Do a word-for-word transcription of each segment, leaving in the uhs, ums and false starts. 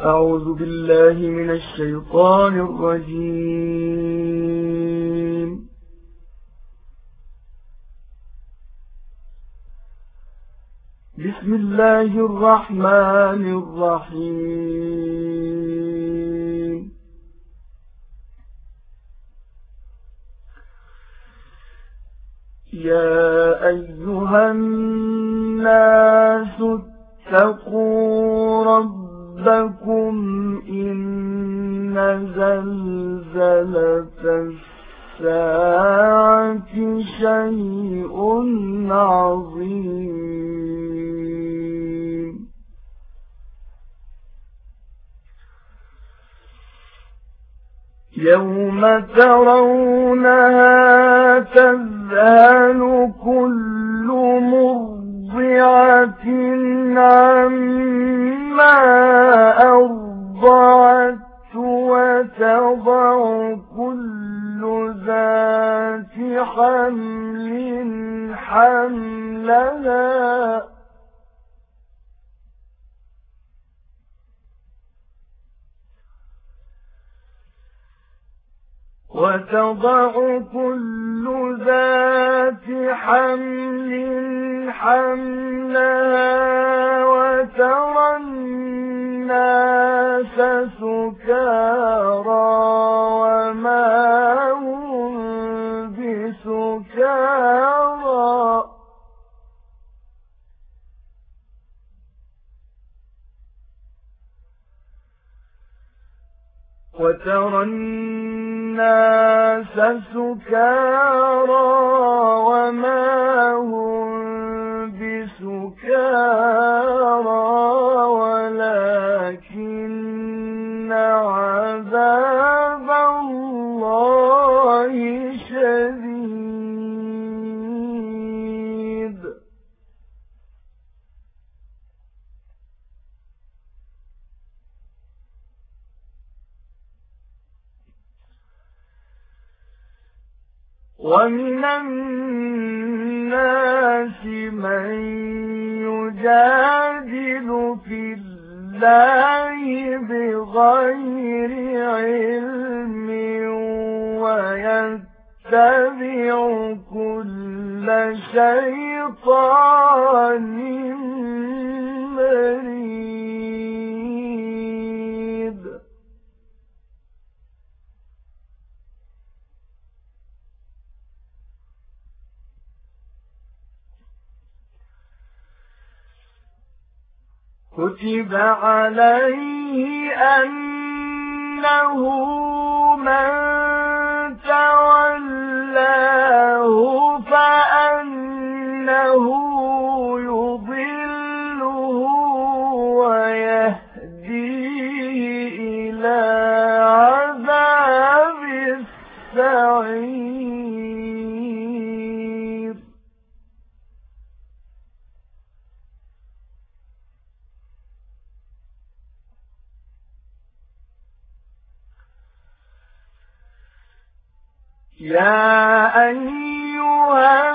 أعوذ بالله من الشيطان الرجيم. بسم الله الرحمن الرحيم. يا أيها الناس اتقوا ربكم إن زلزلة الساعة شيء عظيم. يوم ترونها تذهل كل مرضعة عما أرضعت وتضع كل ذات حمل حملها وتضع كل ذات حمل حملها وترى الناس سكارى وما هم بسكارى وترى الناس سكارى وما هم بسكارى ولكن عذاب الله شديد. ومن الناس من يجادل في الله بغير علم ويتبع كل شيطان مريد. كتب عليه أنه من تولاه فأنه يضله ويهديه إلى عذاب السعير. يا أيها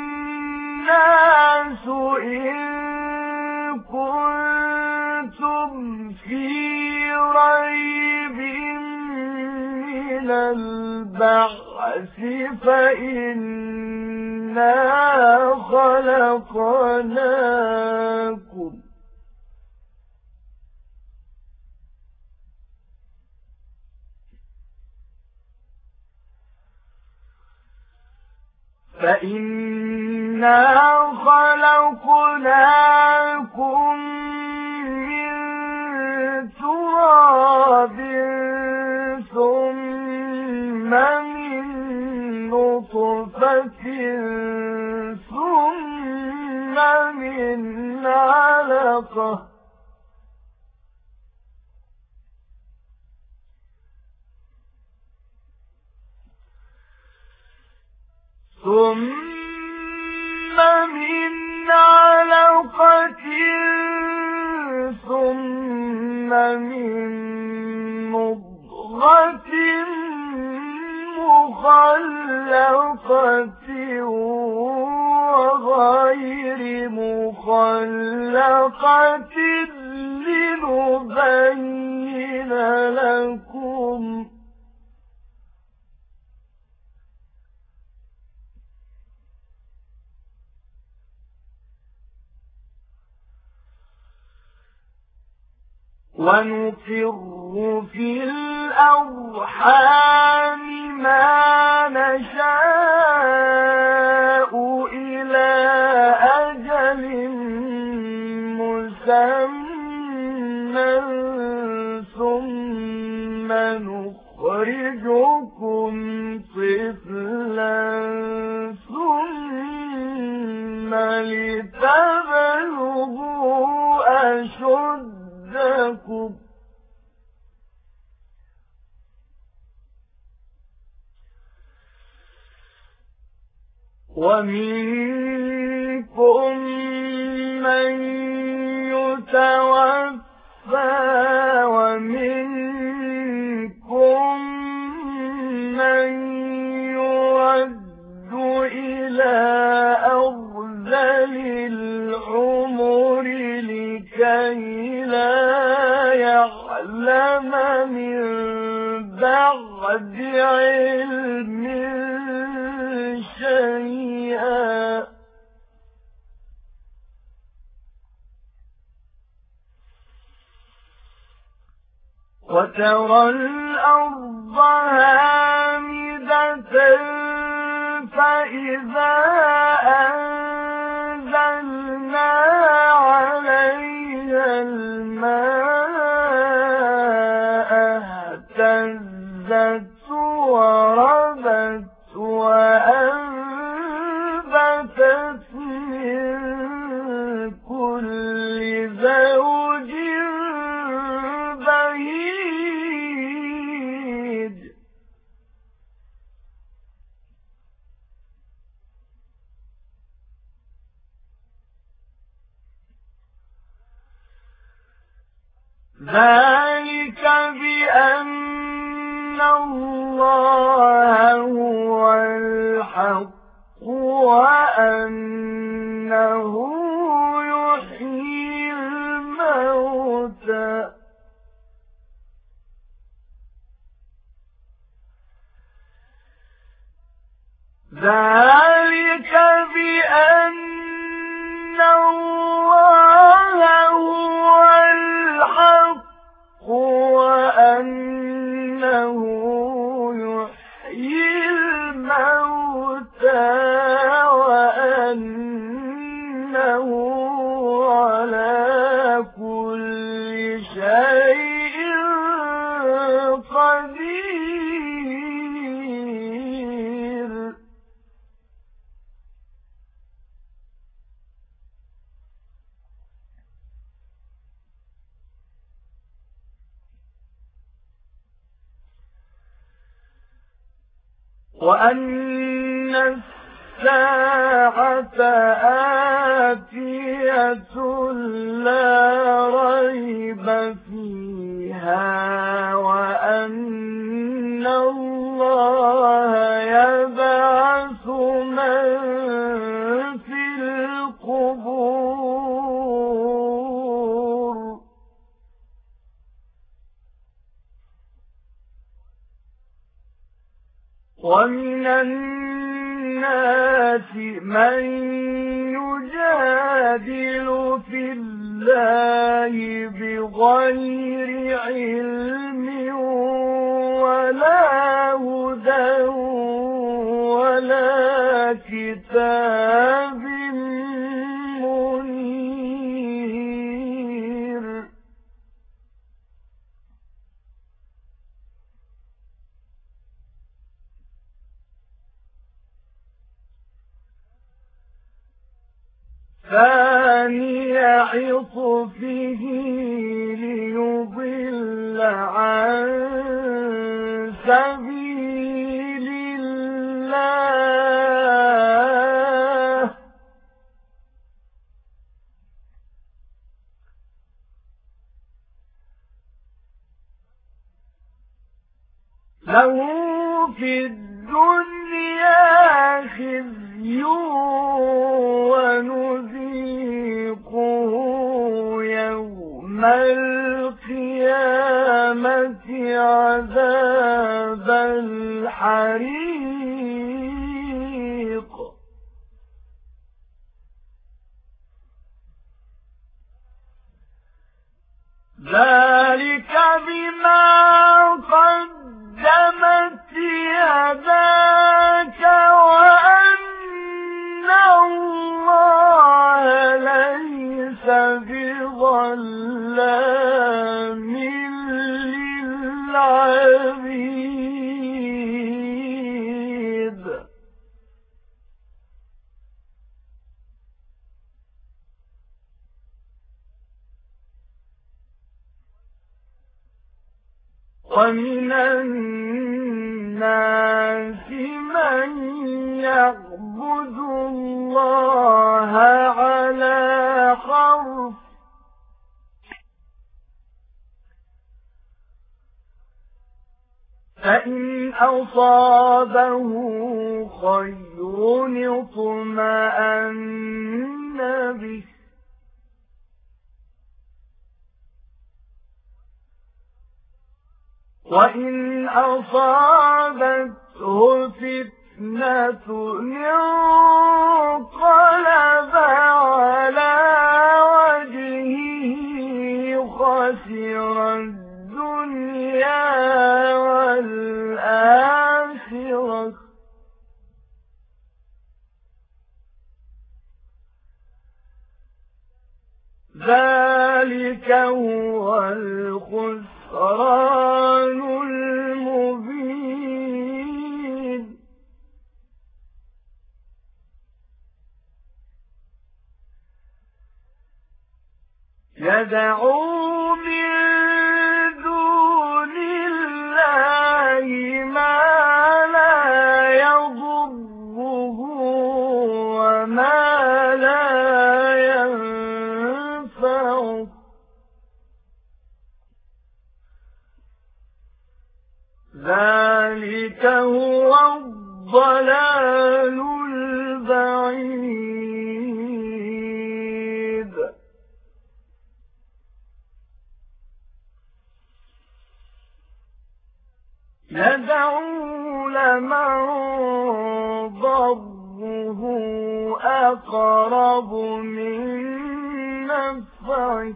الناس إن كنتم في ريب من البعث فإنا خلقناكم فإنا خلقناكم من تراب ثم من نطفة ثم من علقة ثم من علقة ثم من مضغة مخلقة وغير مخلقة لنبين أذن لكم ونقر في الأرحام ما نشاء إلى أجل مسمى ثم نخرجكم طفلا ثم لتبلغوا أشدكم ومنكم من يتوفى ومنكم من يرد إلى أرذل العمر لكي لا يعلم من بعد علم شيئا وترى الأرض هامدة فإذا أنزلنا عليها الماء اهتزت وربت وأنبتت من كل زوج بهيج ذلك بأن الله هو الحق وأنه يحيي الموتى ذلك بأن الله هو الحق وأنه يحيي الموتى وأنه على كل شيء قدير وأن الساعة آتية لا ريب فيها وأن الله يبعث من في القبور ومن الناس من يجادل في الله بغير علم ولا هدى ولا كتاب منير ثاني عطفه ليضل عن سبيل الله له في الدنيا خزي ونذيقه يوم القيامة القيامة عذاب الحريق ذلك بما قدمت يداك وأن الله ليس بظلام للعبيد ومن الناس من يعبد الله على حرف فإن أصابه خير اطمأن به وإن أصابته فتنة انقلب على وجهه خسر الدنيا والآخرة ذلك هو الخسران المبين يدعو من دون الله ما لا يضره وما لا ينفعه ذلك هو الضلال البعيد يدعو لمن ضره أقرب من نفعه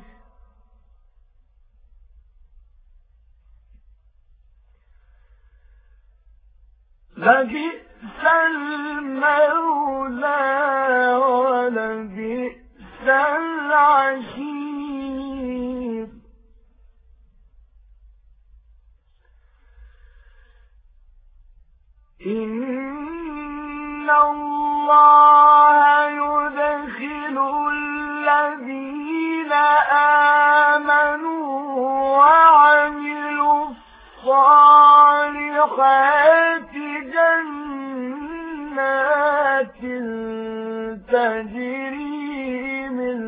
لبئس المولى ولبئس العشير إن الله يدخل الذين آمنوا وعملوا الصالحات جنات تجري من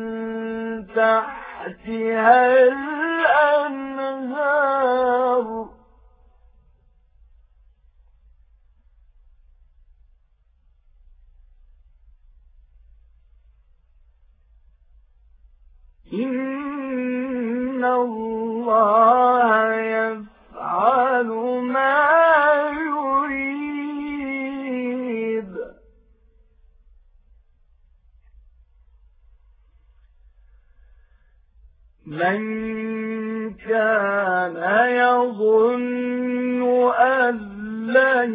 تحتها الأنهار إن الله يفعل ما يريد من كان يظن أن لن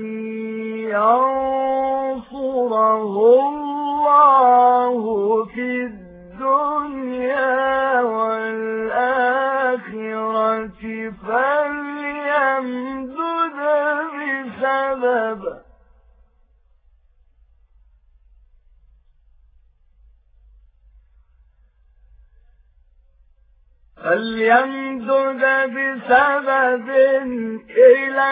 ينصره الله في الدنيا والآخرة فليمدد بسبب فليمدد بسبب إلى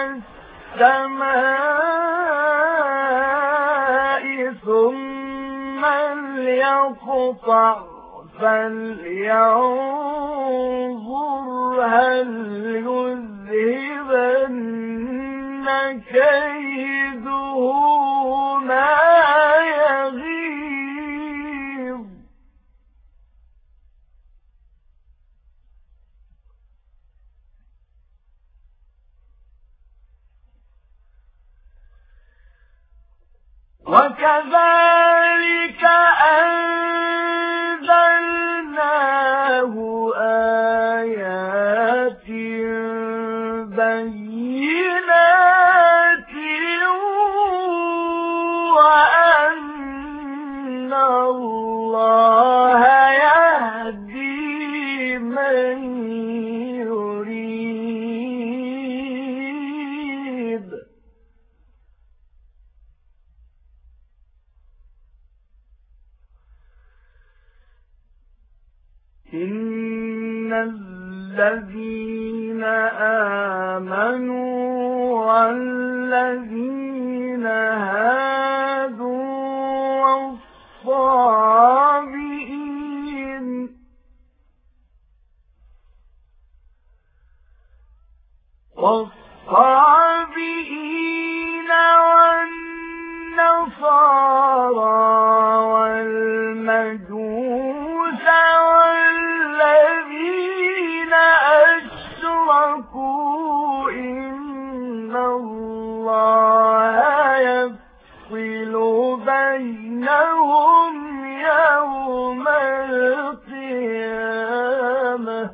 السماء ثم ليقطع فلينظر هل يذهبن كيده ما يغيظ وكذلك أنزلناه آيات بينات وأن الله يهدي من يريد. إن الذين آمنوا والذين هادوا والصابئين والصابئين والنصارى والمجوس والذين أشركوا إن الله يفصل بينهم يوم القيامة.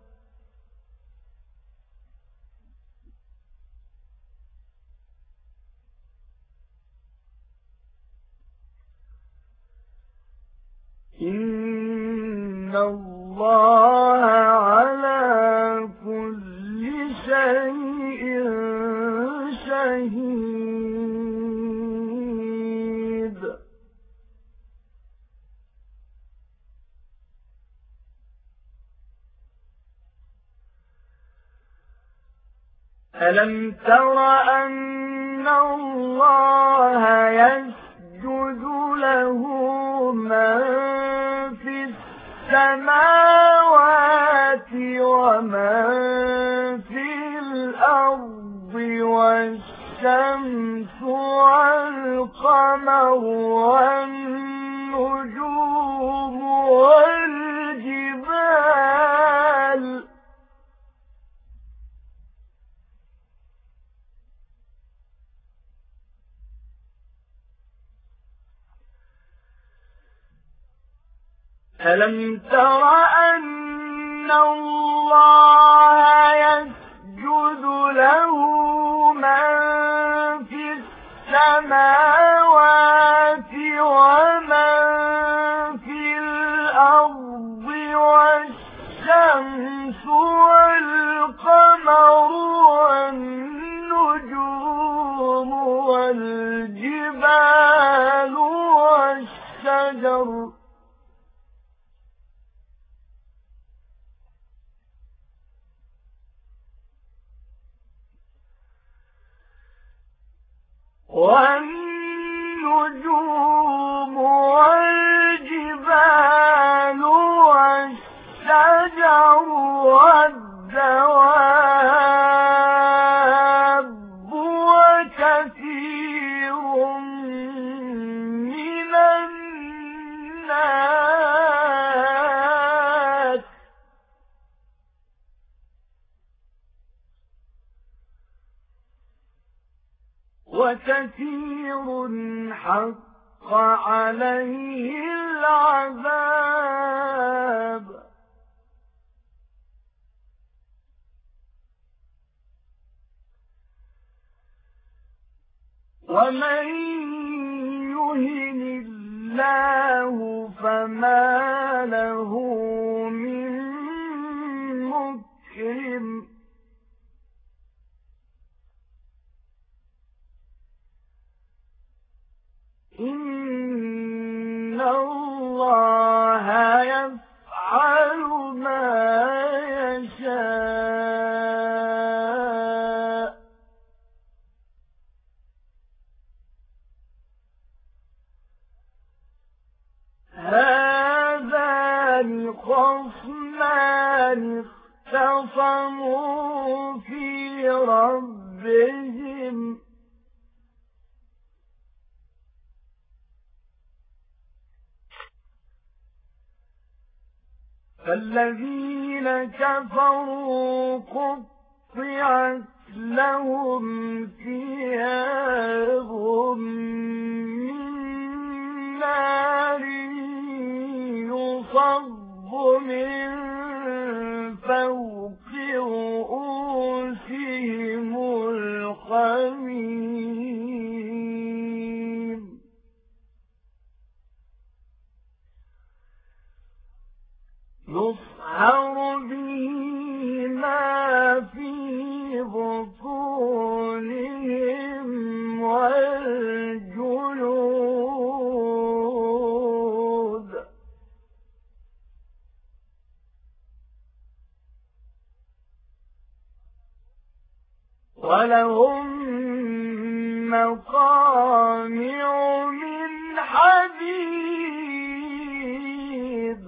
إن الله على كل شيء شهيد. ألم تر أن الله يسجد له من في السماوات ومن في الأرض والشمس والقمر والنجوم والجبال ألم تر أن الله يسجد له من في السماوات ومن في الأرض والشمس والقمر والنجوم والجبال والشجر والنجوم والجبال والشجر والدواب وكثير من الناس وكثير حق عليه العذاب ومن يهن الله فما له من مكرم إن الله يفعل ما يشاء هذان خصمان اختصموا في ربهم فالذين كفروا قطعت لهم ثياب من نار يصب من فوق رؤوسهم الحميم يصهر به ما في بطونهم والجلود ولهم مقامع من حديد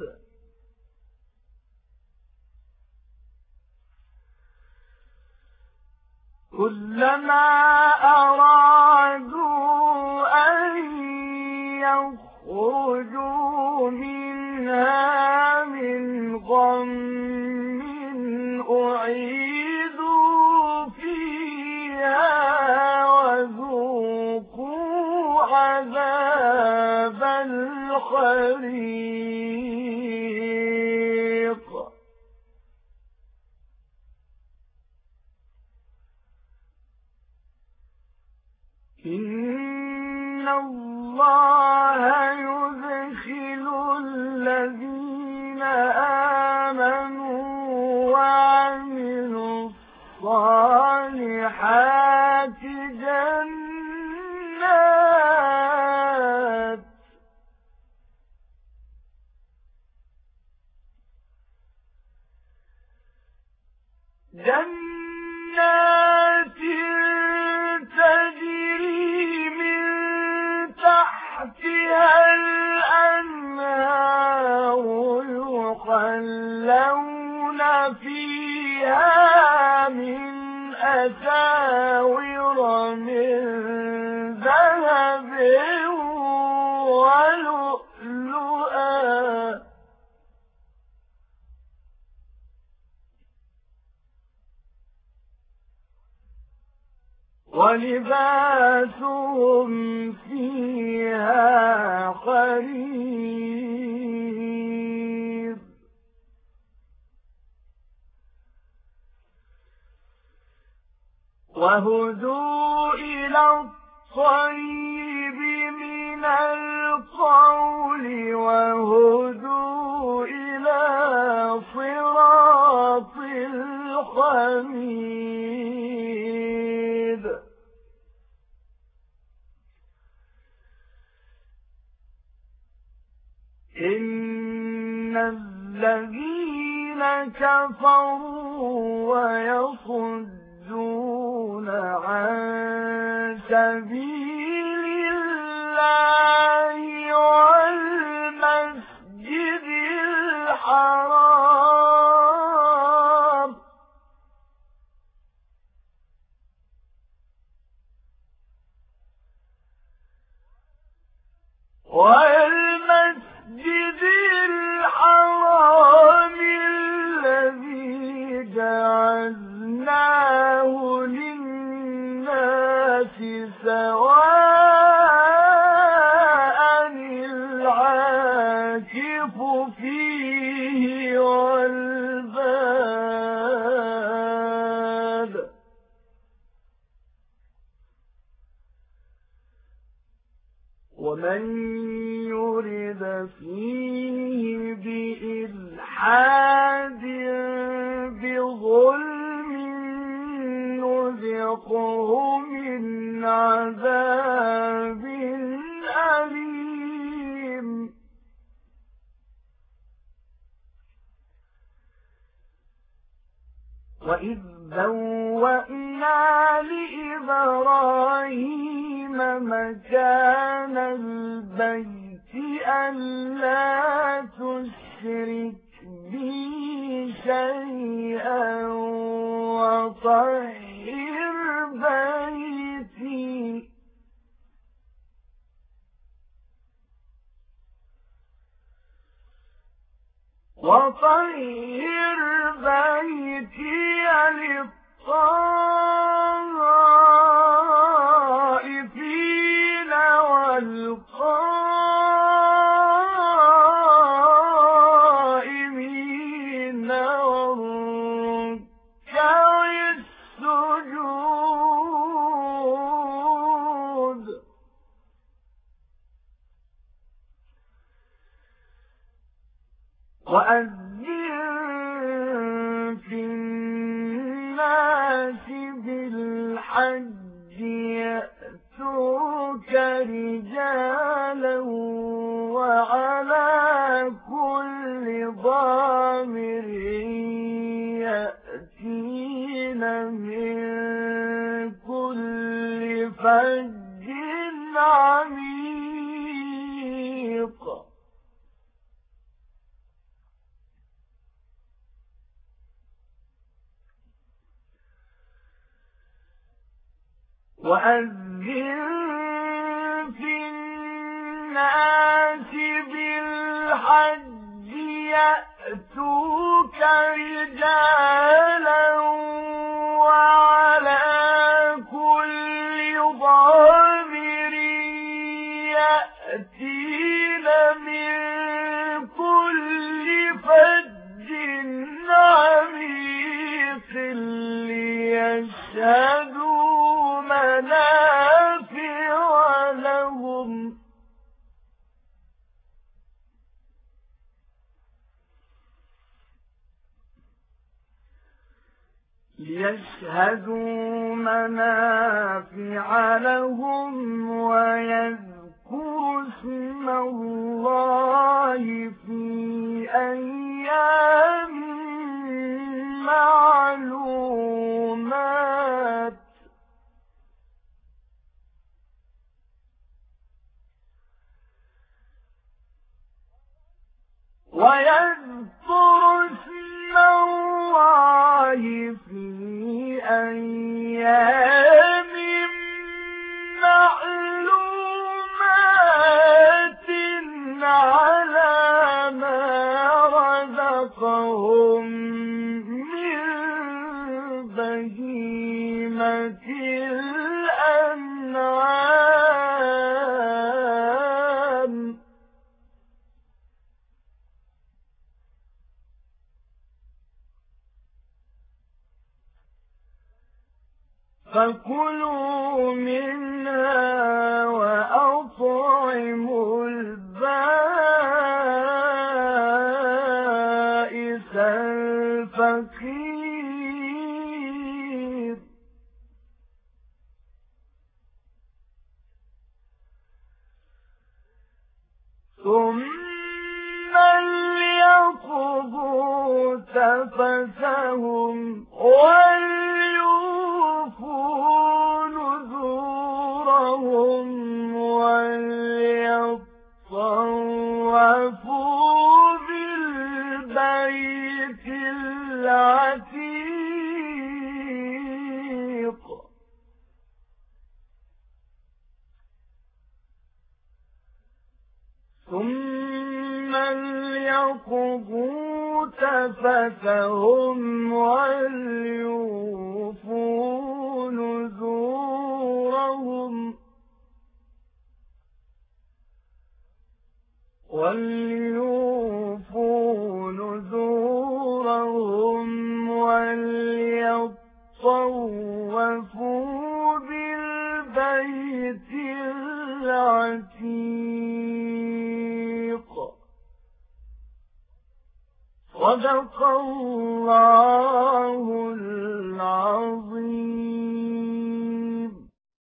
كلما أرادوا أن يخرجوا منها من غم أعيدوا فيها وذوقوا عذاب الحريق إن الله يدخل الذين آمنوا وعملوا الصالحات جنات جنات تجري من تحتها الأنهار يحلون فيها من أساور من ذهب ولؤلؤا ولباسهم فيها حرير وهدوا إلى الطيب من القول وهدوا إلى صراط الحميد إن الذين كفروا ويصدون عن سبيل الله والمسجد الحرام والمسجد الحرام الذي جعلناه للناس سواء العاكف فيه والباد ومن يرد فيه بإلحاد بظلم نذقه من عذاب أليم وإذ بوأنا لإبراهيم مكان البيت ألا تشرك بي شيئا وطهر بيتي وطهر بيتي للطائفين والقائمين الناس بالحج يأتوك رجالا وعلى كل ضامر يأتين من كل فج عميق وأذن في الناس بالحج يأتوك رجالا وعلى كل ضامر يأتين من كل فج عميق ليشهدوا منافع لهم ليشهدوا منافع لهم ويذكروا اسم الله في أيام معلومات ويذكروا اسم الله في أيام معلومات على ما رزقهم من بهيمة الأنعام فكلوا منها وأطعموا البائس الفقير ثم ليقضوا تفثهم وليوفوا نذورهم وليطوفوا بالبيت العتيق ثم ليقضوا تفثهم وليوفوا نذورهم وليوفوا نذورهم وليطوفوا بالبيت العتيق صدق الله